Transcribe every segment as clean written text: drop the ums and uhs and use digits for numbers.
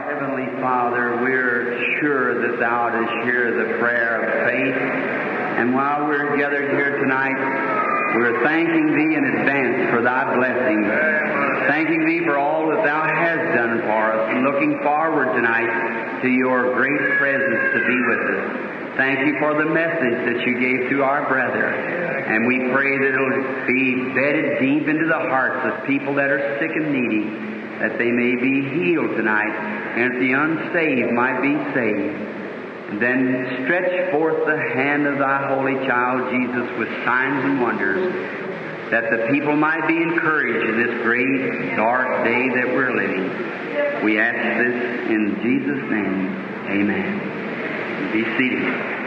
Heavenly Father, we're sure that Thou dost hear the prayer of faith. And while we're gathered here tonight, we're thanking Thee in advance for Thy blessings. Thanking Thee for all that Thou hast done for us, and looking forward tonight to Your great presence to be with us. Thank You for the message that You gave to our brother. And we pray that it'll be bedded deep into the hearts of people that are sick and needy, that they may be healed tonight, and that the unsaved might be saved. And then stretch forth the hand of Thy holy child Jesus with signs and wonders, that the people might be encouraged in this great dark day that we're living. We ask this in Jesus' name. Amen. Be seated.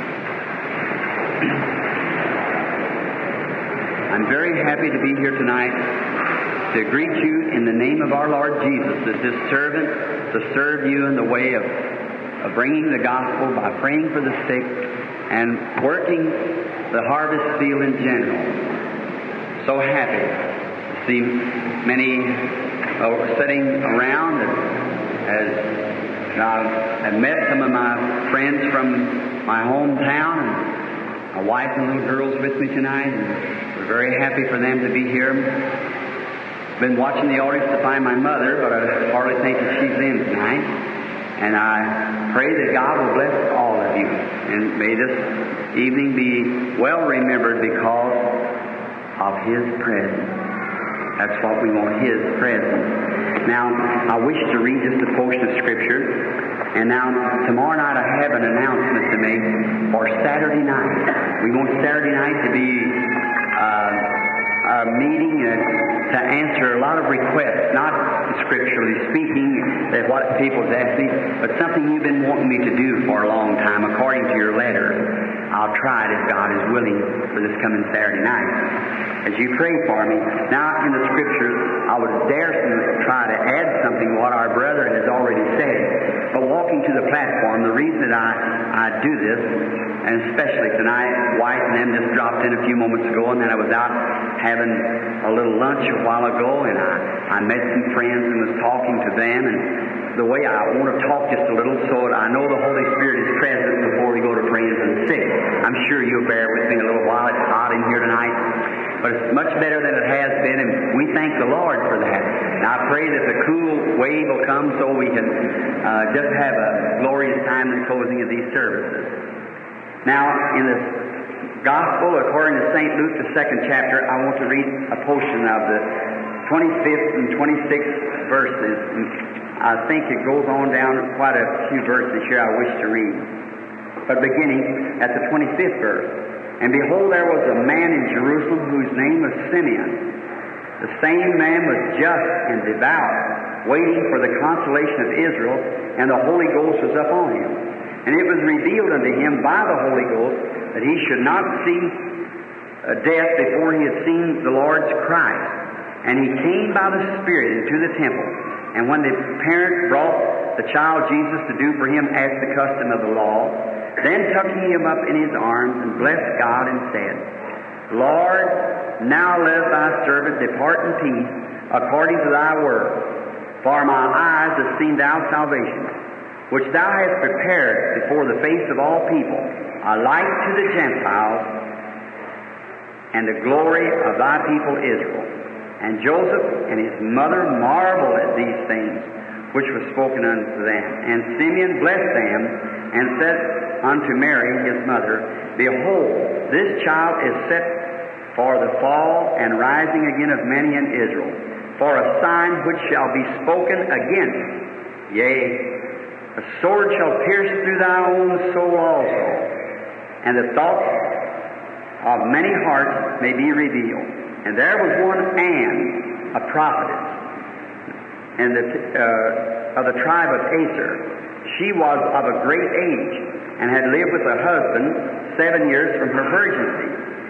I'm very happy to be here tonight to greet you in the name of our Lord Jesus as His servant, to serve you in the way of bringing the gospel by praying for the sick and working the harvest field in general. So happy to see many sitting around as I've met some of my friends from my hometown, and my wife and little girls with me tonight, and we're very happy for them to be here. Been watching the audience to find my mother, but I hardly think that she's in tonight. And I pray that God will bless all of you, and may this evening be well remembered because of His presence. That's what we want, His presence. Now, I wish to read just a portion of Scripture. And now, tomorrow night I have an announcement to make for Saturday night. We want Saturday night to be a meeting to answer a lot of requests, not scripturally speaking, that what people's asked me, but something you've been wanting me to do for a long time, according to your letters. I'll try it if God is willing for this coming Saturday night. As you pray for me, now in the Scriptures, I would dare try to add something to what our brother has already said. But walking to the platform, the reason that I do this, and especially tonight, White and them just dropped in a few moments ago, and then I was out having a little lunch a while ago, and I met some friends and was talking to them, and the way I want to talk just a little so that I know the Holy Spirit is present before we go to praying for the sick. I'm sure you'll bear with me a little while. It's hot in here tonight, but it's much better than it has been, and we thank the Lord for that. And I pray that the cool wave will come so we can just have a glorious time in the closing of these services. Now, in the Gospel according to St. Luke, the 2nd chapter, I want to read a portion of the 25th and 26th verses. And I think it goes on down quite a few verses here I wish to read. But beginning at the 25th verse. And behold, there was a man in Jerusalem whose name was Simeon. The same man was just and devout, waiting for the consolation of Israel, and the Holy Ghost was upon him. And it was revealed unto him by the Holy Ghost that he should not see death before he had seen the Lord's Christ. And he came by the Spirit into the temple. And when the parents brought the child Jesus to do for him as the custom of the law, then took he him up in his arms and blessed God and said, Lord, now let thy servant depart in peace according to thy word. For my eyes have seen thy salvation, which thou hast prepared before the face of all people, a light to the Gentiles, and the glory of thy people Israel. And Joseph and his mother marveled at these things which were spoken unto them. And Simeon blessed them, and said unto Mary his mother, Behold, this child is set for the fall and rising again of many in Israel, for a sign which shall be spoken against. Yea, a sword shall pierce through thy own soul also, and the thoughts of many hearts may be revealed. And there was one Anne, a prophetess, and of the tribe of Aser. She was of a great age, and had lived with her husband 7 years from her virginity.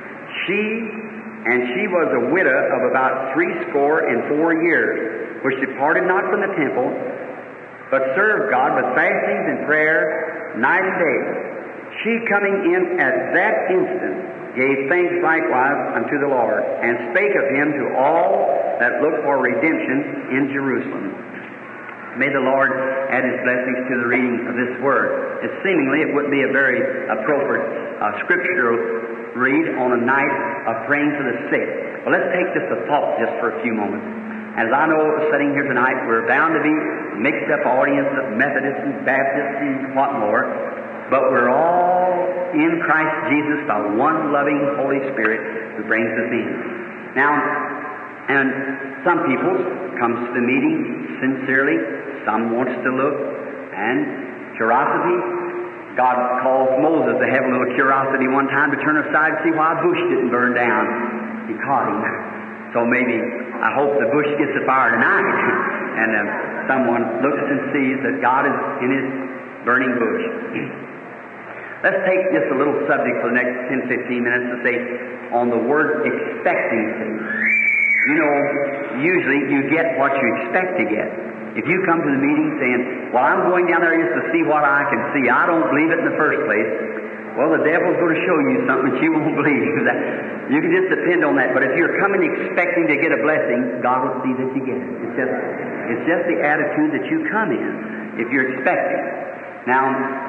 She was a widow of about 64 years, which departed not from the temple, but served God with fastings and prayers night and day. She coming in at that instant gave thanks likewise unto the Lord, and spake of him to all that looked for redemption in Jerusalem. May the Lord add His blessings to the reading of this Word. And seemingly it would be a very appropriate scriptural read on a night of praying for the sick. Well, let's take this a thought just for a few moments. As I know, sitting here tonight, we're bound to be a mixed-up audience of Methodists and Baptists and what more, but we're all in Christ Jesus by one loving Holy Spirit who brings us in. Now, and some people comes to the meeting sincerely, some wants to look, and curiosity. God calls Moses to have a little curiosity one time to turn aside and see why a bush didn't burn down. He caught him. So maybe, I hope the bush gets afire tonight, and someone looks and sees that God is in His burning bush. Let's take just a little subject for the next 10-15 minutes to say on the word expectancy. You know, usually you get what you expect to get. If you come to the meeting saying, well, I'm going down there just to see what I can see, I don't believe it in the first place, well, the devil's going to show you something that you won't believe. You can just depend on that. But if you're coming expecting to get a blessing, God will see that you get it. It's just the attitude that you come in, if you're expecting. Now,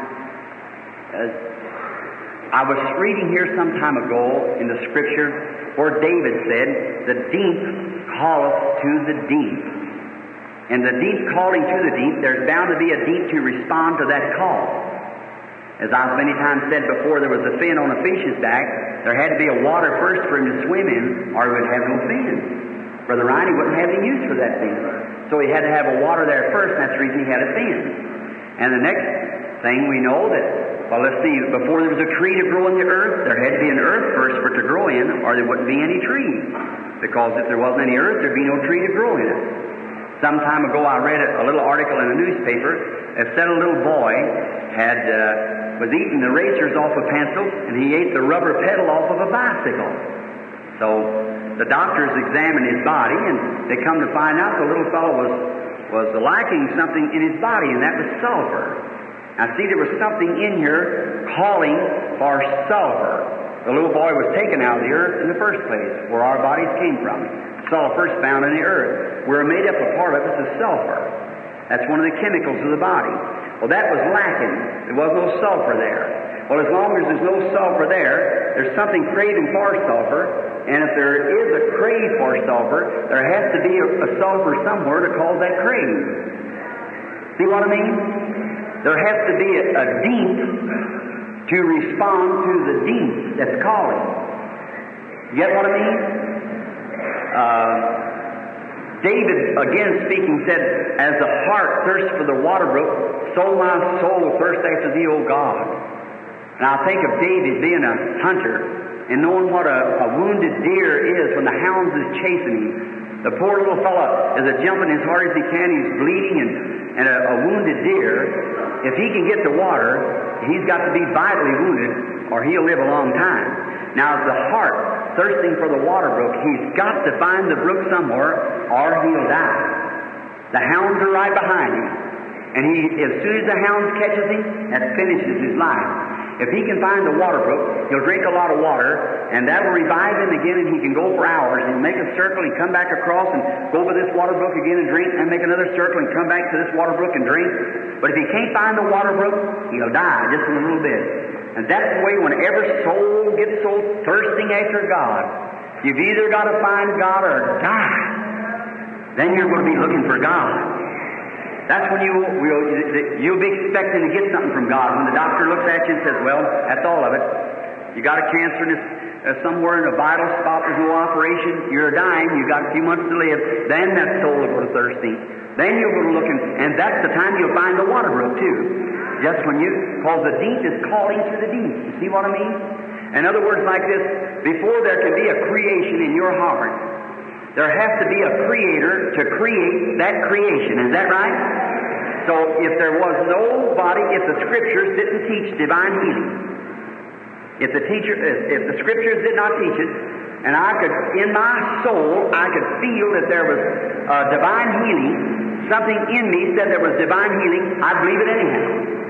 I was reading here some time ago in the Scripture where David said, the deep calleth to the deep. And the deep calling to the deep, there's bound to be a deep to respond to that call. As I've many times said before, there was a fin on a fish's back. There had to be a water first for him to swim in, or he would have no fin. Brother Ryan, he wouldn't have any use for that fin. So he had to have a water there first, and that's the reason he had a fin. And the next thing we know that, well, let's see, before there was a tree to grow in the earth, there had to be an earth first for it to grow in, or there wouldn't be any tree. Because if there wasn't any earth, there'd be no tree to grow in it. Some time ago, I read a little article in a newspaper that said a little boy was eating the racers off of pencils, and he ate the rubber pedal off of a bicycle. So the doctors examined his body, and they come to find out the little fellow was lacking something in his body, and that was sulfur. Now, see, there was something in here calling for sulfur. The little boy was taken out of the earth in the first place, where our bodies came from. Sulfur is found in the earth. We're made up, a part of it is sulfur. That's one of the chemicals of the body. Well, that was lacking. There was no sulfur there. Well, as long as there's no sulfur there, there's something craving for sulfur, and if there is a crave for sulfur, there has to be a sulfur somewhere to cause that crave. See what I mean? There has to be a deep to respond to the deep that's calling. You get what I mean? David, again speaking, said, as the heart thirsts for the water brook, so my soul thirsts after Thee, O God. And I think of David being a hunter and knowing what a wounded deer is when the hounds is chasing him. The poor little fellow is jumping as hard as he can. He's bleeding, and a wounded deer, if he can get the water, he's got to be vitally wounded, or he'll live a long time. Now, the heart thirsting for the water brook, he's got to find the brook somewhere, or he'll die. The hounds are right behind him, and as soon as the hounds catches him, that finishes his life. If he can find the water brook, he'll drink a lot of water, and that will revive him again, and he can go for hours and make a circle and come back across and go over this water brook again and drink, and make another circle and come back to this water brook and drink. But if he can't find the water brook, he'll die just in a little bit. And that's the way whenever soul gets so thirsting after God, you've either got to find God or die. Then you're going to be looking for God. That's when you'll be expecting to get something from God. When the doctor looks at you and says, well, that's all of it. You got a cancer and it's somewhere in a vital spot, there's no operation, you're dying, you got a few months to live, then that soul will go to thirsting. Then you'll go to looking, and that's the time you'll find the water brook too. Just when because the deep is calling to the deep. You see what I mean? In other words, like this, before there can be a creation in your heart, there has to be a creator to create that creation. Is that right? So if there was nobody, if the Scriptures didn't teach divine healing, if the Scriptures did not teach it, and I could, in my soul, I could feel that there was divine healing, something in me said there was divine healing, I'd believe it anyhow.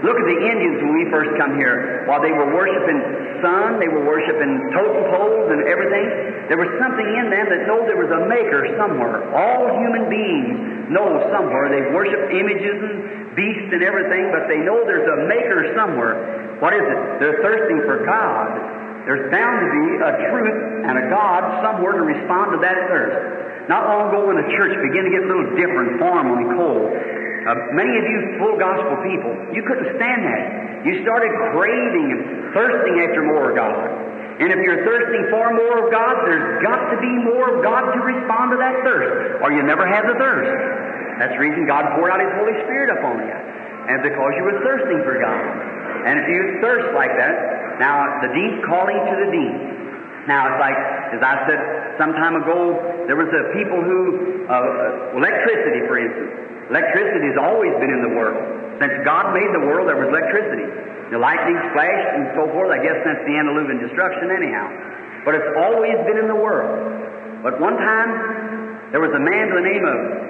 Look at the Indians when we first come here. While they were worshiping sun, they were worshiping totem poles and everything. There was something in them that knew there was a maker somewhere. All human beings know somewhere. They worship images and beasts and everything, but they know there's a maker somewhere. What is it? They're thirsting for God. There's bound to be a truth and a God somewhere to respond to that thirst. Not long ago when the church began to get a little different, formal and cold, many of you full gospel people, you couldn't stand that. You started craving and thirsting after more of God. And if you're thirsting for more of God, there's got to be more of God to respond to that thirst, or you never have the thirst. That's the reason God poured out His Holy Spirit upon you, and because you were thirsting for God. And if you thirst like that, now the deep calling to the deep. Now it's like, as I said some time ago, there was a people who, electricity for instance. Electricity has always been in the world. Since God made the world, there was electricity. The lightning flashed and so forth, I guess since the antediluvian destruction anyhow. But it's always been in the world. But one time, there was a man by the name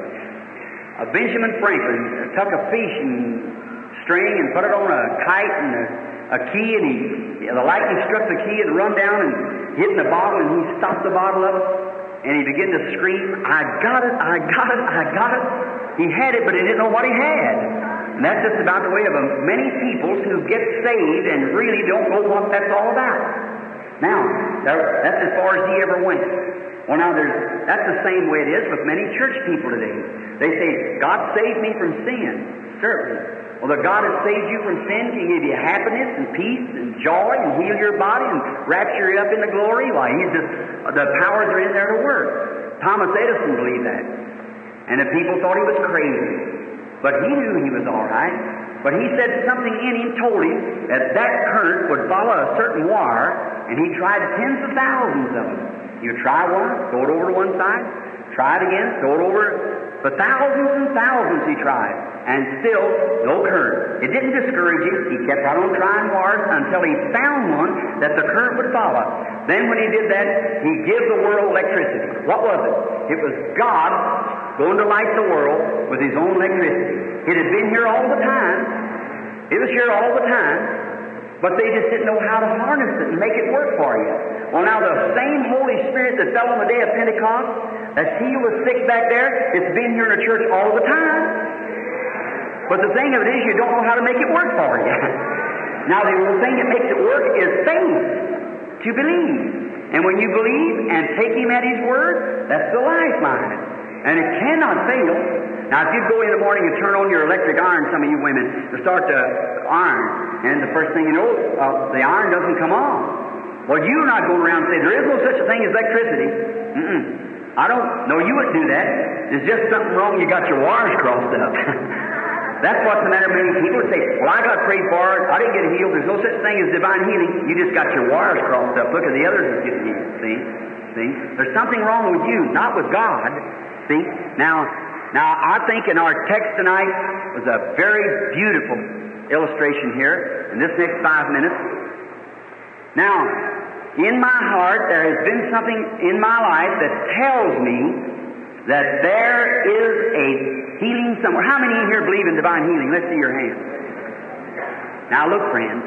of Benjamin Franklin, took a fishing string and put it on a kite and a key, and the lightning struck the key and run down and hit in the bottle, and he stopped the bottle up, and he began to scream, "I got it, I got it, I got it." He had it, but he didn't know what he had. And that's just about the way of many people who get saved and really don't know what that's all about. Now, that's as far as he ever went. Well, now, that's the same way it is with many church people today. They say, "God saved me from sin." Certainly. Well, the God that saved you from sin can give you happiness and peace and joy and heal your body and rapture you up into glory. Why, the powers are in there to work. Thomas Edison believed that. And the people thought he was crazy. But he knew he was all right. But he said something in him told him that current would follow a certain wire, and he tried tens of thousands of them. You try one, throw it over to one side, try it again, throw it over. For thousands and thousands he tried, and still no current. It didn't discourage him. He kept right on trying hard until he found one that the current would follow. Then when he did that, he gave the world electricity. What was it? It was God going to light the world with His own electricity. It had been here all the time. It was here all the time. But they just didn't know how to harness it and make it work for you. Well, now the same Holy Spirit that fell on the day of Pentecost, that healed the sick back there, it's been here in the church all the time. But the thing of it is, you don't know how to make it work for you. Now, the only thing that makes it work is faith, to believe. And when you believe and take Him at His word, that's the lifeline. And it cannot fail. Now, if you go in the morning and turn on your electric iron, some of you women, to start to iron, and the first thing you know, the iron doesn't come on. Well, you're not going around and say, there is no such a thing as electricity. I don't know you wouldn't do that. There's just something wrong. You got your wires crossed up. That's what's the matter. Many people would say, well, I got prayed for, I didn't get healed. There's no such thing as divine healing. You just got your wires crossed up. Look at the others that get healed. See? There's something wrong with you, not with God. See? Now, I think in our text tonight was a very beautiful illustration here in this next 5 minutes. Now, in my heart, there has been something in my life that tells me that there is a healing somewhere. How many in here believe in divine healing? Let's see your hands. Now, look, friends.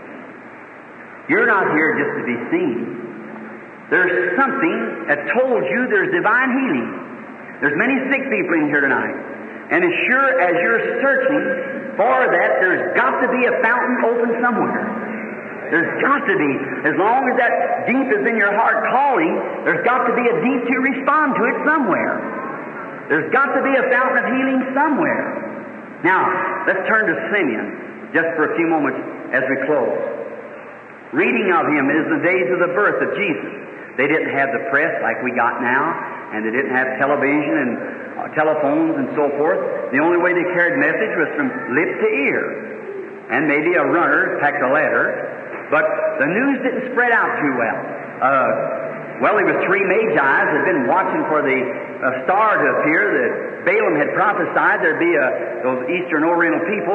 You're not here just to be seen. There's something that told you there's divine healing. There's many sick people in here tonight. And as sure as you're searching for that, there's got to be a fountain open somewhere. There's got to be. As long as that deep is in your heart calling, there's got to be a deep to respond to it somewhere. There's got to be a fountain of healing somewhere. Now, let's turn to Simeon just for a few moments as we close. Reading of him is the days of the birth of Jesus. They didn't have the press like we got now, and they didn't have television and telephones and so forth. The only way they carried message was from lip to ear. And maybe a runner packed a letter. But the news didn't spread out too well. There was 3 Magi that had been watching for the star to appear that Balaam had prophesied there'd be those Eastern Oriental people.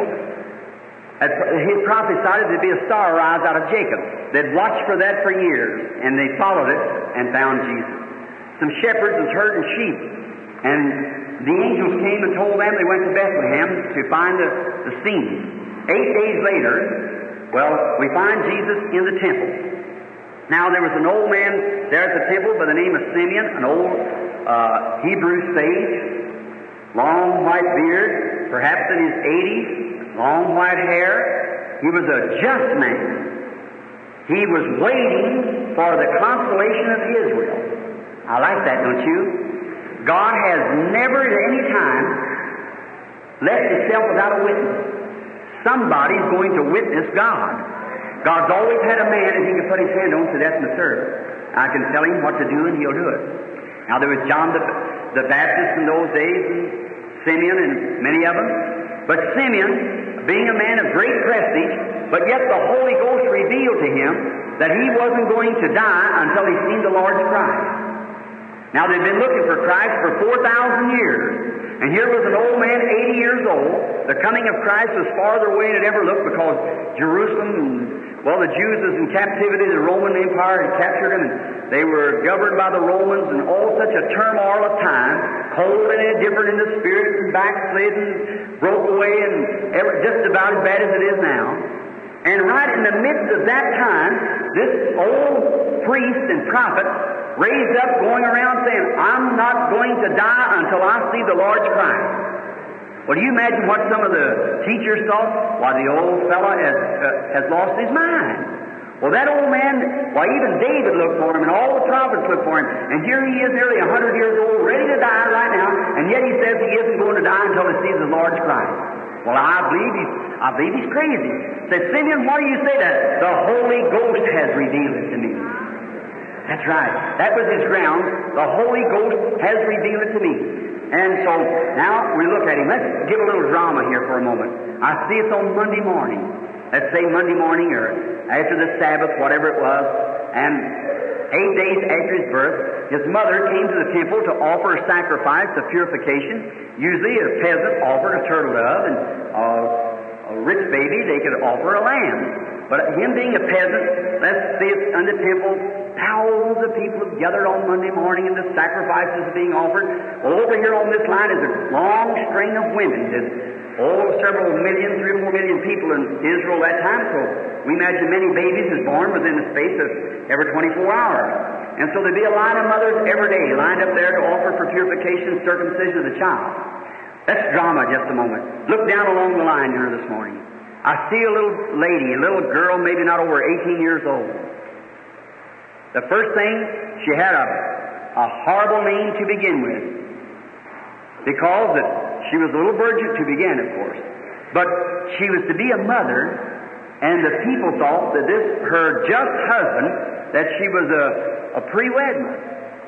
He prophesied there'd be a star rise out of Jacob. They'd watched for that for years, and they followed it and found Jesus. Some shepherds was herding sheep, and the angels came and told them they went to Bethlehem to find the scene. 8 days later, well, we find Jesus in the temple. Now, there was an old man there at the temple by the name of Simeon, an old Hebrew sage, long white beard, perhaps in his 80s, long white hair. He was a just man. He was waiting for the consolation of Israel. I like that, don't you? God has never at any time left Himself without a witness. Somebody's going to witness God. God's always had a man that He can put His hand on, so that's the servant. I can tell him what to do, and he'll do it. Now, there was John the Baptist in those days, and Simeon, and many of them. But Simeon, being a man of great prestige, but yet the Holy Ghost revealed to him that he wasn't going to die until he seen the Lord's Christ. Now, they'd been looking for Christ for 4,000 years. And here was an old man, 80 years old. The coming of Christ was farther away than it ever looked because Jerusalem, well, the Jews was in captivity. The Roman Empire had captured them, and they were governed by the Romans, and all such a turmoil of time, cold and indifferent in the spirit, and backslidden, broke away, and just about as bad as it is now. And right in the midst of that time, this old priest and prophet raised up, going around saying, I'm not going to die until I see the Lord's Christ. Well, do you imagine what some of the teachers thought? Why, the old fellow has lost his mind. Well, that old man, why, even David looked for him, and all the prophets looked for him, and here he is nearly 100 years old, ready to die right now, and yet he says he isn't going to die until he sees the Lord's Christ. Well, I believe he's crazy. Said, Simeon, what do you say that? The Holy Ghost has revealed it to me. That's right. That was his ground. The Holy Ghost has revealed it to me. And so, now we look at him. Let's give a little drama here for a moment. I see it's on Monday morning. Let's say Monday morning or after the Sabbath, whatever it was. And 8 days after his birth, his mother came to the temple to offer a sacrifice of purification. Usually a peasant offered a turtle dove, and a rich baby, they could offer a lamb. But him being a peasant, let's see it in the temple, thousands of people have gathered on Monday morning, and the sacrifices are being offered. Well, over here on this line is a long string of women. There's several million, 3 or 4 million people in Israel that time, so we imagine many babies is born within the space of every 24 hours. And so there'd be a line of mothers every day lined up there to offer for purification and circumcision of the child. That's drama just a moment. Look down along the line here this morning. I see a little lady, a little girl, maybe not over 18 years old. The first thing, she had a horrible name to begin with, because she was a little virgin to begin, of course. But she was to be a mother, and the people thought that her just husband, that she was a pre-wed mother.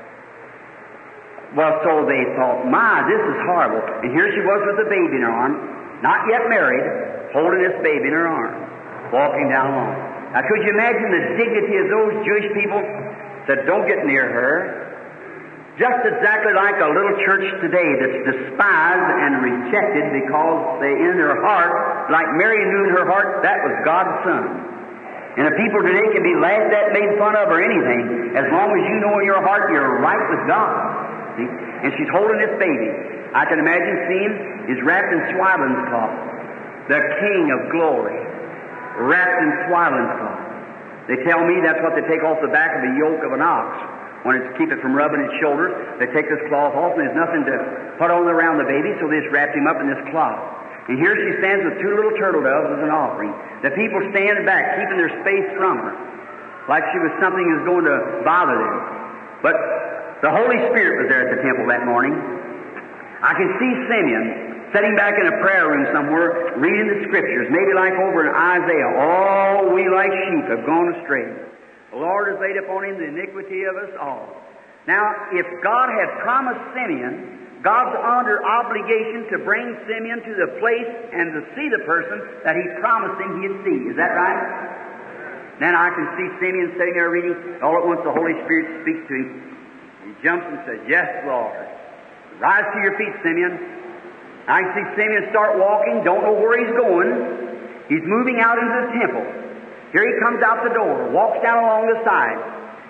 Well, so they thought, my, this is horrible. And here she was with a baby in her arm, not yet married, holding this baby in her arms, walking down along. Now, could you imagine the dignity of those Jewish people that don't get near her? Just exactly like a little church today that's despised and rejected because they, in their heart, like Mary knew in her heart, that was God's Son. And the people today can be laughed at, made fun of, or anything, as long as you know in your heart you're right with God. See? And she's holding this baby. I can imagine seeing he's wrapped in swaddling cloth. The King of glory, wrapped in swaddling cloth. They tell me that's what they take off the back of the yoke of an ox. When it's keep it from rubbing its shoulders, they take this cloth off, and there's nothing to put on around the baby, so they just wrapped him up in this cloth. And here she stands with 2 little turtle doves as an offering. The people stand back, keeping their space from her, like she was something that was going to bother them. But the Holy Spirit was there at the temple that morning. I can see Simeon sitting back in a prayer room somewhere, reading the Scriptures, maybe like over in Isaiah. All we like sheep have gone astray. The Lord has laid upon him the iniquity of us all. Now, if God had promised Simeon, God's under obligation to bring Simeon to the place and to see the person that He promised him He'd see. Is that right? Then I can see Simeon sitting there reading. All at once the Holy Spirit speaks to him. He jumps and says, Yes, Lord. Rise to your feet, Simeon. I can see Simeon start walking, don't know where he's going. He's moving out into the temple. Here he comes out the door, walks down along the side.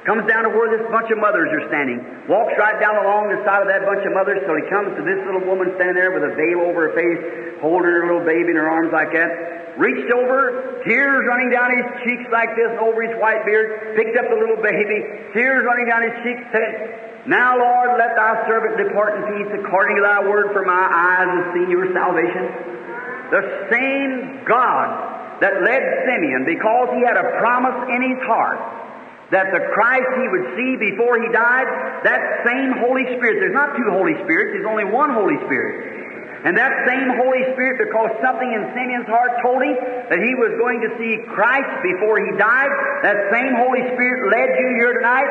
Comes down to where this bunch of mothers are standing. Walks right down along the side of that bunch of mothers till he comes to this little woman standing there with a veil over her face, holding her little baby in her arms like that. Reached over, tears running down his cheeks like this and over his white beard, picked up the little baby, tears running down his cheeks, said, Now, Lord, let thy servant depart in peace according to thy word, for my eyes have seen your salvation. The same God that led Simeon, because he had a promise in his heart that the Christ he would see before he died, that same Holy Spirit, there's not two Holy Spirits, there's only one Holy Spirit. And that same Holy Spirit, because something in Simeon's heart told him that he was going to see Christ before he died, that same Holy Spirit led you here tonight.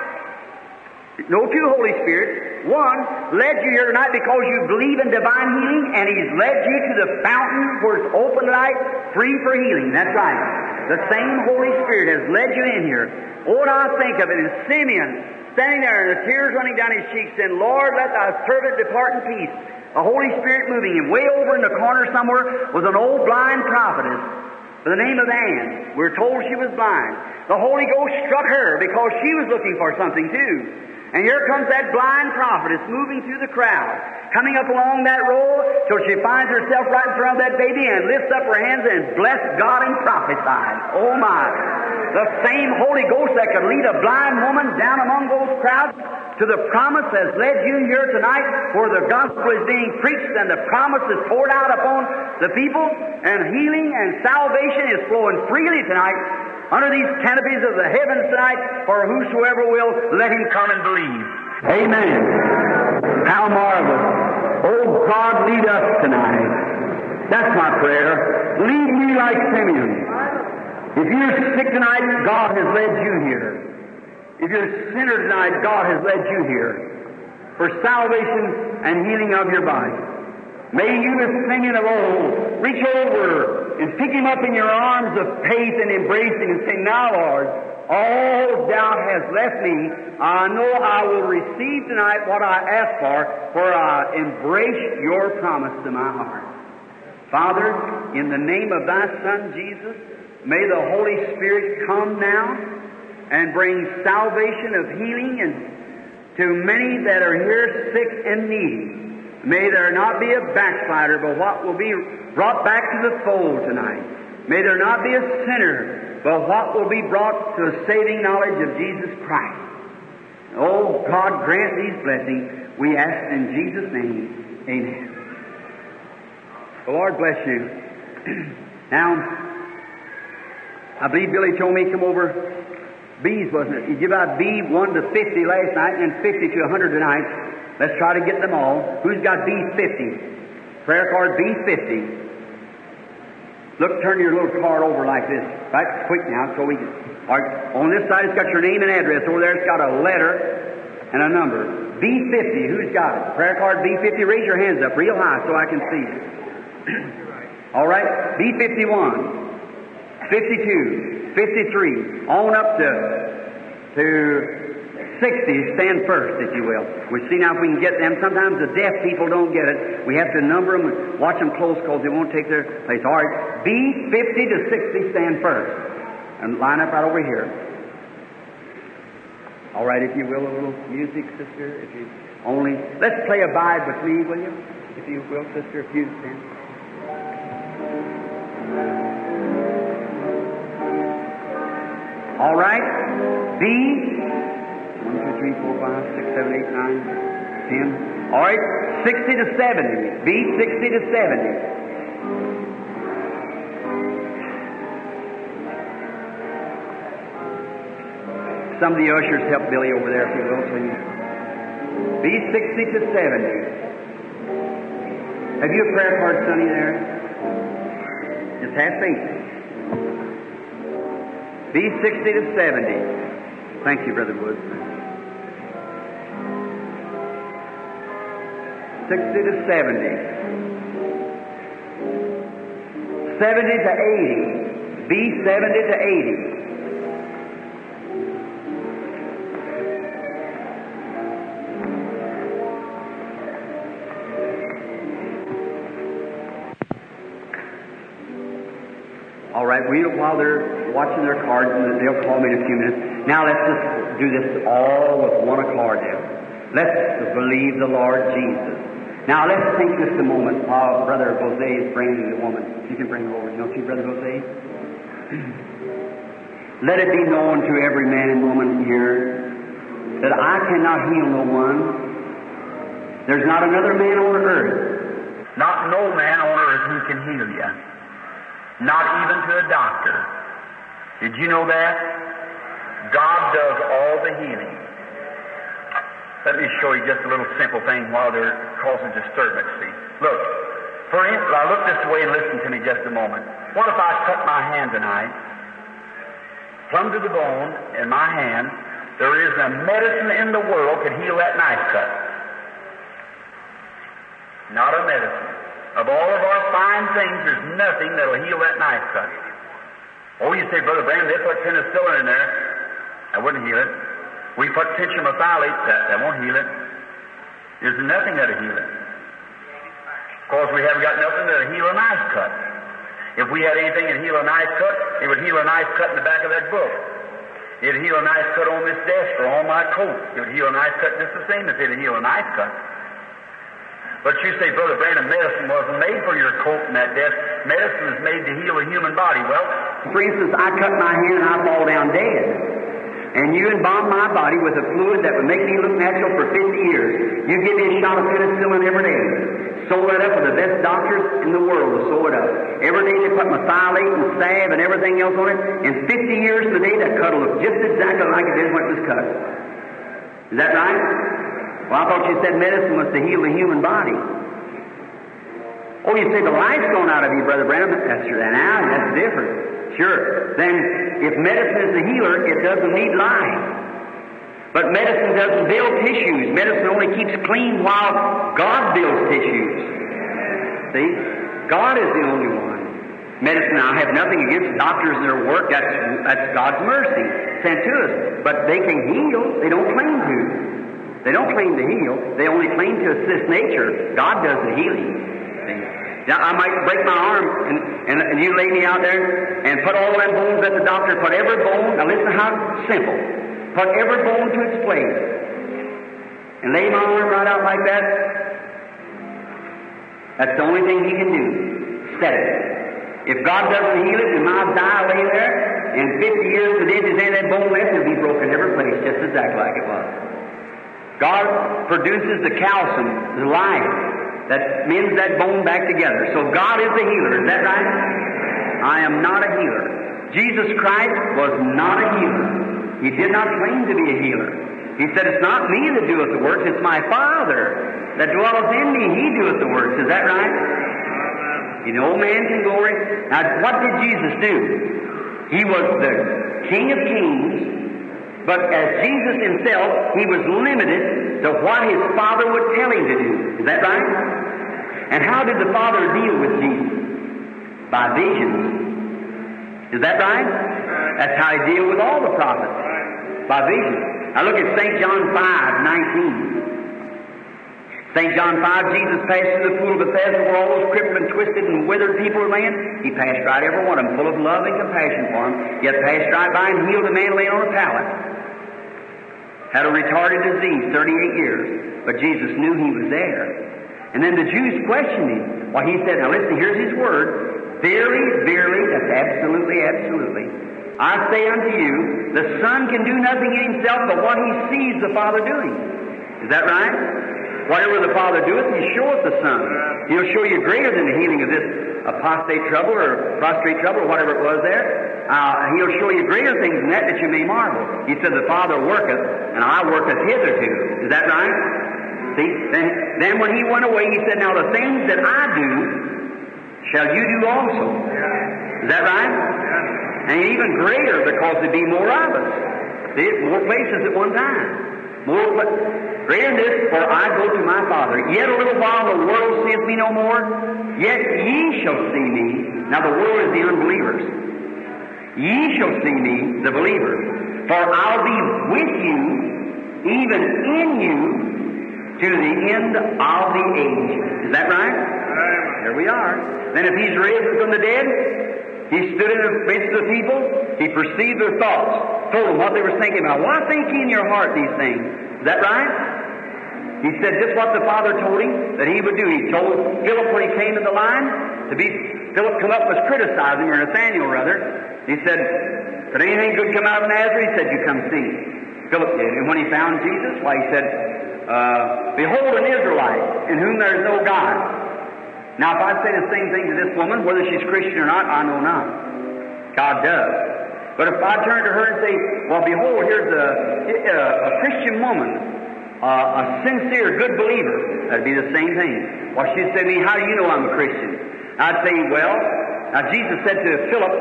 No two Holy Spirits. One led you here tonight because you believe in divine healing, and He's led you to the fountain where it's open light, free for healing. That's right. The same Holy Spirit has led you in here. Oh, and I think of it, and Simeon standing there, and the tears running down his cheeks, saying, Lord, let thy servant depart in peace. The Holy Spirit moving him. Way over in the corner somewhere was an old blind prophetess by the name of Anne. We're told she was blind. The Holy Ghost struck her because she was looking for something too. And here comes that blind prophetess moving through the crowd, coming up along that road till she finds herself right in front of that baby and lifts up her hands and bless God and prophesied. Oh my! The same Holy Ghost that could lead a blind woman down among those crowds to the promise has led you here tonight where the gospel is being preached and the promise is poured out upon the people, and healing and salvation is flowing freely tonight under these canopies of the heavens tonight, for whosoever will, let him come and believe. Amen. How marvelous. Oh God, lead us tonight. That's my prayer. Lead me like Simeon. If you're sick tonight, God has led you here. If you're a sinner tonight, God has led you here for salvation and healing of your body. May you, as Simeon of old, reach over and pick him up in your arms of faith and embrace him and say, Now, Lord, all doubt has left me. I know I will receive tonight what I ask for I embrace your promise to my heart. Father, in the name of thy Son, Jesus, may the Holy Spirit come now and bring salvation of healing and to many that are here sick and needy. May there not be a backslider, but what will be brought back to the fold tonight. May there not be a sinner, but what will be brought to a saving knowledge of Jesus Christ. Oh, God, grant these blessings. We ask in Jesus' name. Amen. The Lord bless you. Now, I believe Billy told me come over B's, wasn't it? He gave out B 1 to 50 last night and then 50 to 100 tonight. Let's try to get them all. Who's got B50? Prayer card B50. Look, turn your little card over like this. Right? Quick now, so we can. All right. On this side, it's got your name and address. Over there, it's got a letter and a number. B50. Who's got it? Prayer card B50. Raise your hands up real high so I can see you. All right. B51. 52, 53, on up to 60, stand first, if you will. We'll see now if we can get them. Sometimes the deaf people don't get it. We have to number them and watch them close because they won't take their place. All right, B50 to 60, stand first. And line up right over here. All right, if you will, a little music, sister. If you only, let's play Abide With Me, will you? If you will, sister, if you stand. All right, B, 1, 2, 3, 4, 5, 6, 7, 8, 9, 10. All right, 60 to 70. B, 60 to 70. Some of the ushers help Billy over there, if you will, please. B, 60 to 70. Have you a prayer card, Sonny, there? Just have faith. B 60 to 70. Thank you, Brother Woods. 60 to 70. 70 to 80. B 70 to 80. All right, while they're watching their cards, and they'll call me in a few minutes. Now let's just do this all with one accord now. Let's believe the Lord Jesus. Now let's think just a moment while Brother Jose is bringing the woman. You can bring her over, don't you, Brother Jose? Let it be known to every man and woman here that I cannot heal no one. There's not another man on earth, not no man on earth who can heal you. Not even to a doctor. Did you know that? God does all the healing. Let me show you just a little simple thing while they're causing disturbance. See? Look. For instance, now look this way and listen to me just a moment. What if I cut my hand tonight, plumb to the bone in my hand? There is a medicine in the world could heal that knife cut. Not a medicine. Of all of our fine things, there's nothing that'll heal that knife cut. Oh, you say, Brother Branham, they put penicillin in there. That wouldn't heal it. We put tensiomethalate, that won't heal it. There's nothing that'll heal it. Of course, we haven't got nothing that'll heal a knife cut. If we had anything that'd heal a knife cut, it would heal a knife cut in the back of that book. It'd heal a knife cut on this desk or on my coat. It would heal a knife cut just the same as it'd heal a knife cut. But you say, Brother Branham, medicine wasn't made for your coat and that desk. Medicine is made to heal a human body. Well, for instance, I cut my hand and I fall down dead. And you embalm my body with a fluid that would make me look natural for 50 years. You give me a shot of penicillin every day. Sew it up with the best doctors in the world to sew it up. Every day they put methylate and salve and everything else on it. In 50 years from the day, that cut will look just exactly like it did when it was cut. Is that right? Well, I thought you said medicine was to heal the human body. Oh, you say the life's gone out of you, Brother Branham. That's true. Now, that's different. Sure. Then, if medicine is the healer, it doesn't need life. But medicine doesn't build tissues. Medicine only keeps clean while God builds tissues. See? God is the only one. Medicine, I have nothing against doctors and their work. That's God's mercy sent to us. But they can heal. They don't claim to. They don't claim to heal. They only claim to assist nature. God does the healing. See? Now, I might break my arm, and you lay me out there and put all them bones at the doctor, put every bone, now listen how simple, put every bone to its place, and lay my arm right out like that. That's the only thing he can do. Set it. If God doesn't heal it, and I die, lay there, in 50 years from then, if there's any of that bone left, it'll be broken every place, just exactly like it was. God produces the calcium, the life, that mends that bone back together. So God is the healer. Is that right? I am not a healer. Jesus Christ was not a healer. He did not claim to be a healer. He said, it's not me that doeth the works, it's my Father that dwelleth in me. He doeth the works. Is that right? No man can glory. Now, what did Jesus do? He was the King of Kings, but as Jesus himself, he was limited to what his Father would tell him to do. Is that right? And how did the Father deal with Jesus? By visions. Is that right? That's how he dealt with all the prophets. By visions. Now look at St. John 5:19. St. John 5, Jesus passed through the pool of Bethesda where all those crippled and twisted and withered people were laying. He passed right every one of them, full of love and compassion for them, yet passed right by and healed a man laying on a pallet. Had a retarded disease, 38 years, but Jesus knew he was there. And then the Jews questioned him. Well, he said, now listen, here's his word. Verily, verily, that's absolutely, absolutely. I say unto you, the Son can do nothing in himself but what he sees the Father doing. Is that right? Whatever the Father doeth, he showeth the Son. He'll show you greater than the healing of this apostate trouble or prostrate trouble or whatever it was there. He'll show you greater things than that you may marvel. He said, the Father worketh, and I worketh hitherto. Is that right? See? Then when he went away, he said, now the things that I do shall you do also. Is that right? And even greater, because there'd be more of us. See, more places at one time. Greater than this, for I go to my Father. Yet a little while the world seeth me no more, yet ye shall see me. Now the world is the unbelievers. Ye shall see me, the believers. For I'll be with you, even in you, to the end of the age. Is that right? There we are. Then if he's raised from the dead, He stood in the midst of the people. He perceived their thoughts, told them what they were thinking about. Why think ye in your heart these things? Is that right? He said just what the Father told him that he would do. He told Philip when he came in the line, Philip come up and was criticizing him, or Nathaniel rather. He said, could anything good come out of Nazareth? He said, you come see. Philip did. And when he found Jesus, why, he said, behold an Israelite in whom there is no God. Now, if I'd say the same thing to this woman, whether she's Christian or not, I know not. God does. But if I turn to her and say, well, behold, here's a Christian woman, a sincere, good believer, that'd be the same thing. Well, she'd say to me, how do you know I'm a Christian? I'd say, well, now Jesus said to Philip,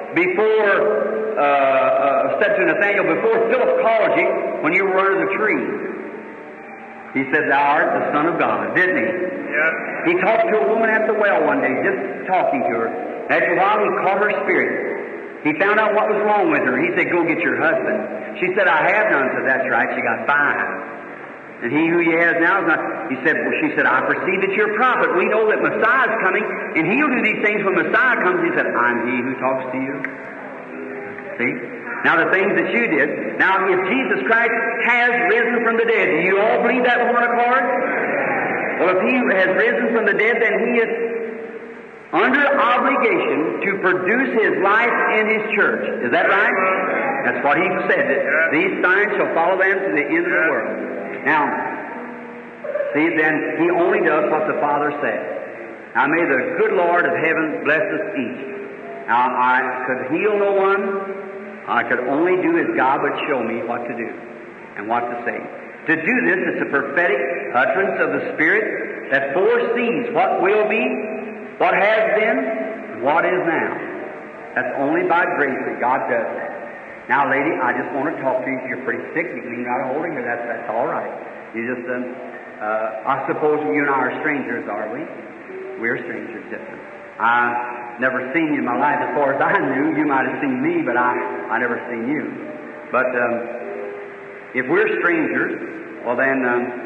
said to Nathaniel, before Philip called you, when you were under the tree, he said, thou art the Son of God, didn't he? Yes. He talked to a woman at the well one day, just talking to her. After a while, he caught her spirit. He found out what was wrong with her. He said, go get your husband. She said, I have none. So that's right. She got 5. And he who he has now is not. She said, I perceive that you're a prophet. We know that Messiah is coming, and he'll do these things when Messiah comes. He said, I'm he who talks to you. See? Now the things that you did. Now if Jesus Christ has risen from the dead, do you all believe that woman accord? Well, if he has risen from the dead, then he is under obligation to produce his life in his church. Is that right? That's what he said. That these signs shall follow them to the end of the world. Now, see, then he only does what the Father said. Now may the good Lord of heaven bless us each. Now I could heal no one. I could only do as God would show me what to do and what to say. To do this is the prophetic utterance of the Spirit that foresees what will be, what has been, and what is now. That's only by grace that God does that. Now, lady, I just want to talk to you. If you're pretty sick, you can lean right over here. That's all right. You just, I suppose you and I are strangers, are we? We're strangers, different. I never seen you in my life as far as I knew. You might have seen me, but I never seen you. But if we're strangers, well then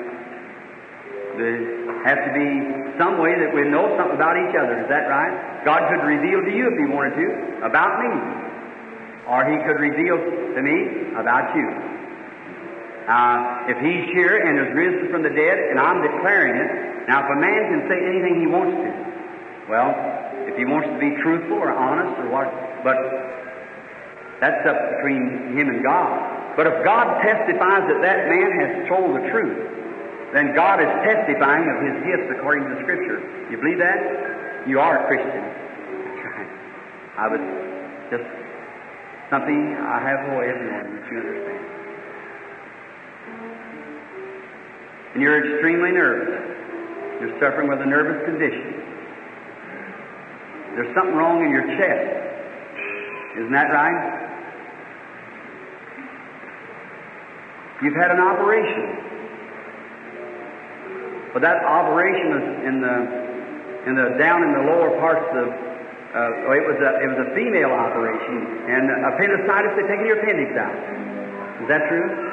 there has to be some way that we know something about each other. Is that right? God could reveal to you, if He wanted to, about me. Or He could reveal to me about you. If He's here and has risen from the dead, and I'm declaring it, now if a man can say anything he wants to, well, if he wants to be truthful or honest or what, but that's up between him and God. But if God testifies that that man has told the truth, then God is testifying of His gifts according to the Scripture. You believe that? You are a Christian. That's right. I was just something I have for everyone that you understand. And you're extremely nervous. You're suffering with a nervous condition. There's something wrong in your chest. Isn't that right? You've had an operation. But that operation was down in the lower parts of it was a female operation, and appendicitis. They've taken your appendix out. Is that true?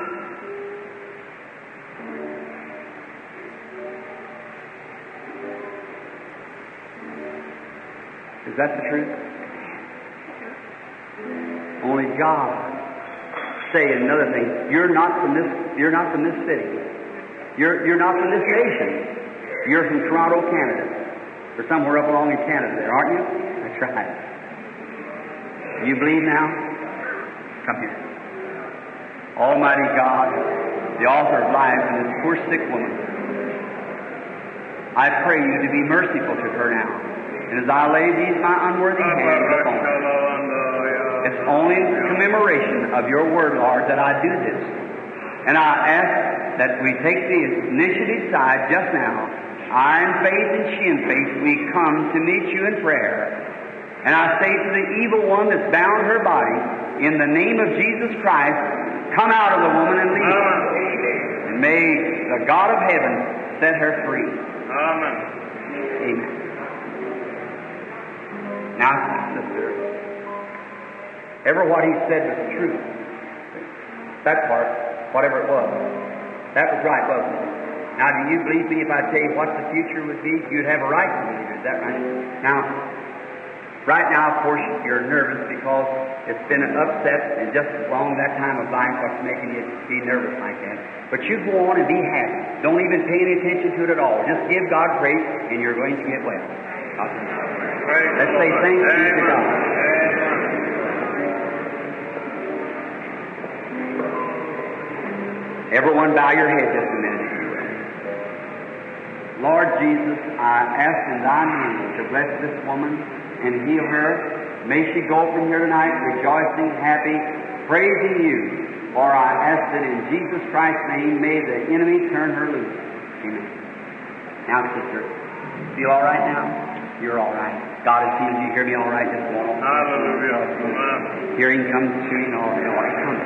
Is that the truth? Only God. Say another thing. You're not from this city. You're not from this nation. You're from Toronto, Canada. Or somewhere up along in Canada there, aren't you? That's right. You believe now? Come here. Almighty God, the author of life in this poor sick woman, I pray you to be merciful to her now. And as I lay these my unworthy hands upon her, it's only in commemoration of your word, Lord, that I do this. And I ask that we take the initiative side just now. I in faith and she in faith, we come to meet you in prayer. And I say to the evil one that's bound her body, in the name of Jesus Christ, come out of the woman and leave her. And may the God of heaven set her free. Amen. Amen. Now, sister, ever what he said was true. That part, whatever it was, that was right, wasn't it? Now, do you believe me if I tell you what the future would be? You'd have a right to believe it. Is that right? Now, Right now, of course, you're nervous because it's been an upset and just along that time of life what's making you be nervous like that. But you go on and be happy. Don't even pay any attention to it at all. Just give God praise and you're going to get well. Let's say thanks be to God. Everyone bow your head just a minute if you will. Lord Jesus, I ask in thy name to bless this woman and heal her. May she go from here tonight rejoicing, happy, praising you. For I ask it in Jesus Christ's name. May the enemy turn her loose. Amen. Now, sister, feel all right now? You're all right. God has healed you. Hear me all right? Just go on. Hallelujah. Hearing comes to you. All right, come.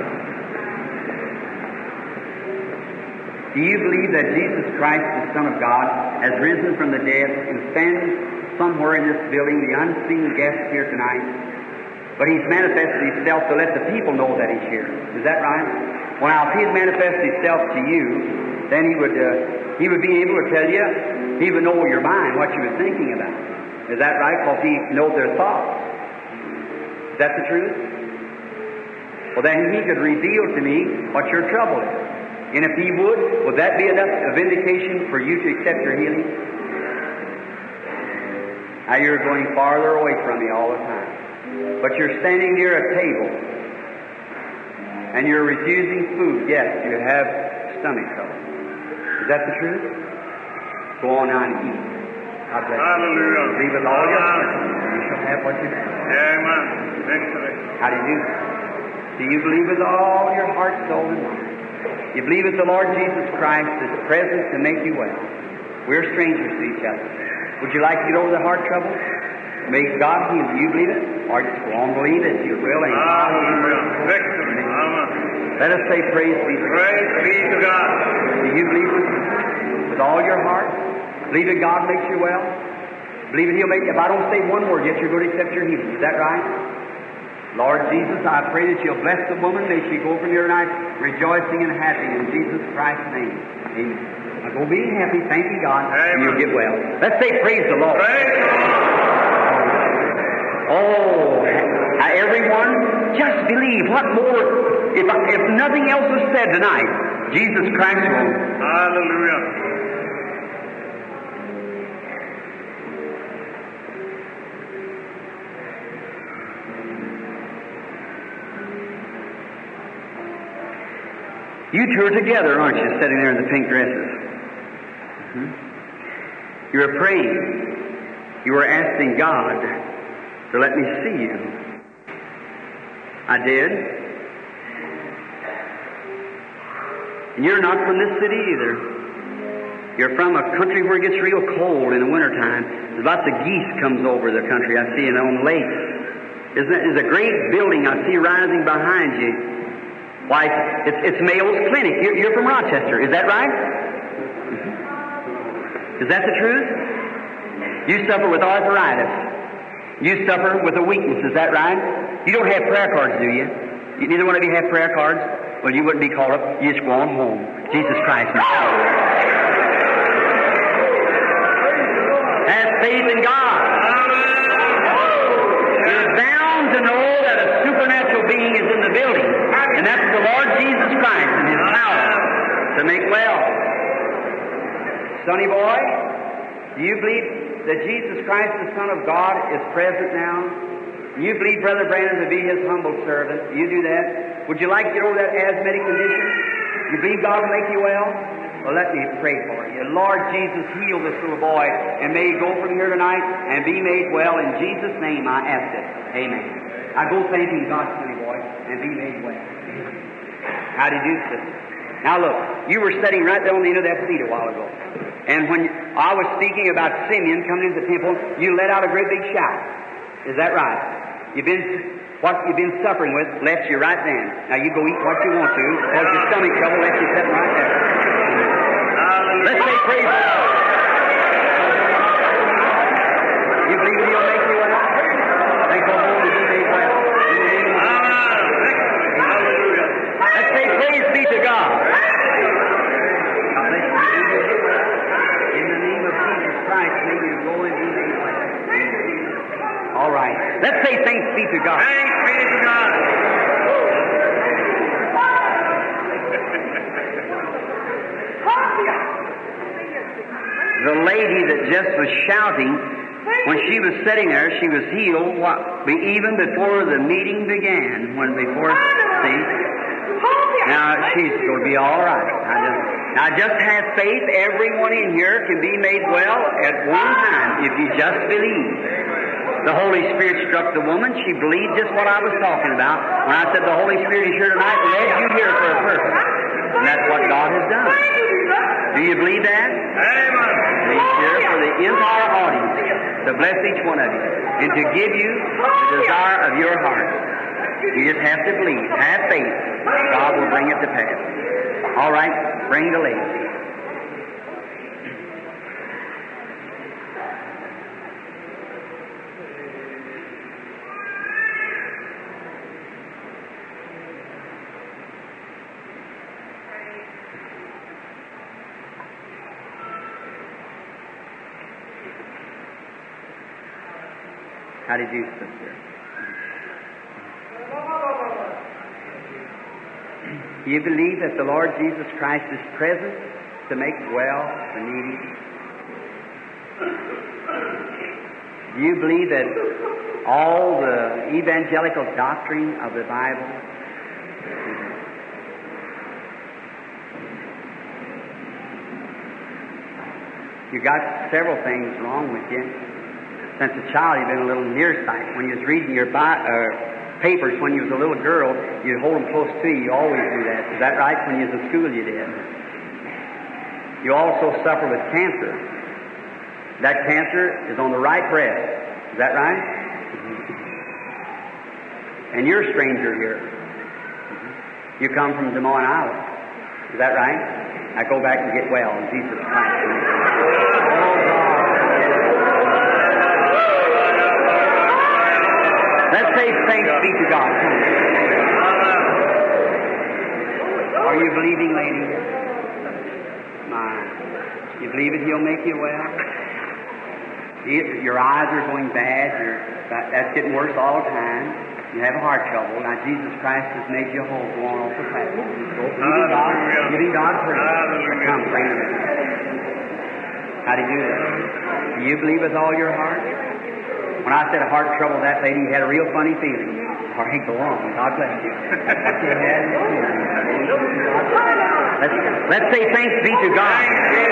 Do you believe that Jesus Christ, the Son of God, has risen from the dead and stands somewhere in this building, the unseen guest here tonight? But He's manifested Himself to let the people know that He's here. Is that right? Well, now, if He had manifested Himself to you, then He would be able to tell you, He would know your mind, what you were thinking about. Is that right? Because He knows their thoughts. Is that the truth? Well, then He could reveal to me what your trouble is. And if He would that be enough of vindication for you to accept your healing? Now you're going farther away from me all the time. But you're standing near a table and you're refusing food. Yes, you have stomach trouble. Is that the truth? Go on now and eat. God bless you. Hallelujah. Believe with all your heart. You shall have what you have. Amen. Victory. How do you do? Do you believe with all your heart, soul, and mind? You believe that the Lord Jesus Christ is present to make you well. We're strangers to each other. Would you like to get over the heart trouble? May God heal you. You believe it? Or just go on believe it. You will. And God Hallelujah. Victory. Amen. Let us say praise be to God. Praise be to God. Do you believe it with all your heart? Believe that God makes you well? Believe that He'll make you. If I don't say one word yet, you're going to accept your healing. Is that right? Lord Jesus, I pray that You'll bless the woman. May she go from here tonight rejoicing and happy in Jesus Christ's name. Amen. Now go being happy, thanking God, and you'll get well. Let's say praise the Lord. Praise the Lord. Oh, everyone, just believe. What more? If nothing else is said tonight, Jesus Christ will. Hallelujah. You two are together, aren't you, sitting there in the pink dresses? You were praying. You were asking God to let me see you. I did. And you're not from this city either. You're from a country where it gets real cold in the wintertime. There's lots of geese comes over the country I see on lakes. There's a great building I see rising behind you. Why, it's Mayo's Clinic. You're from Rochester. Is that right? Is that the truth? You suffer with arthritis. You suffer with a weakness. Is that right? You don't have prayer cards, do you? Neither one of you have prayer cards? Well, you wouldn't be called up. You just go on home. Jesus Christ. Have faith in God. You're bound to know that a supernatural being is in the building. And that's the Lord Jesus Christ and His power to make well. Sonny boy, do you believe that Jesus Christ, the Son of God, is present now? You believe Brother Branham to be His humble servant? You do that? Would you like to get over that asthmatic condition? You believe God will make you well? Well, let me pray for you. Lord Jesus, heal this little boy, and may he go from here tonight and be made well. In Jesus' name I ask it. Amen. I go thanking God, sonny boy, and be made well. How do you do, sister? Now look, you were sitting right there on the end of that seat a while ago. And when I was speaking about Simeon coming into the temple, you let out a great big shout. Is that right? What you've been suffering with left you right then. Now you go eat what you want to, because your stomach trouble left you sitting right there. Let's say praise the Lord. You believe He'll make you well? Then go home and be made well. Let's say praise be to God. In the name of Jesus Christ, may you go and be made well. All right. Let's say thanks be to God. Thanks be to God. The lady that just was shouting, when she was sitting there, she was healed even before the meeting began. See? Now, she's going to be all right. Now, just have faith. Everyone in here can be made well at one time if you just believe. The Holy Spirit struck the woman. She believed just what I was talking about. When I said the Holy Spirit is here tonight, led you here for a purpose. And that's what God has done. Do you believe that? Amen. He's here for the entire audience to bless each one of you and to give you the desire of your heart. You just have to believe. Have faith. God will bring it to pass. All right, bring the lady. How did you, sister? Do you believe that the Lord Jesus Christ is present to make well the needy? Do you believe that all the evangelical doctrine of the Bible you got several things wrong with you? Since a child, you've been a little nearsighted. When you was reading your papers when you was a little girl, you'd hold them close to you. You always do that. Is that right? When you was in school, you did. You also suffer with cancer. That cancer is on the right breast. Is that right? And you're a stranger here. You come from Des Moines, Iowa. Is that right? Now go back and get well in Jesus Christ. Let's say thanks be to God. Are you believing, lady? You believe that He'll make you well? Your eyes are going bad. That's getting worse all the time. You have heart trouble. Now Jesus Christ has made you whole. Go on off the platform. Go believing God, giving God praise. Come, bring it in. How do you do that? Do you believe with all your heart? When I said heart trouble, that lady had a real funny feeling. All right, go on. God bless you. Let's say thanks be to God.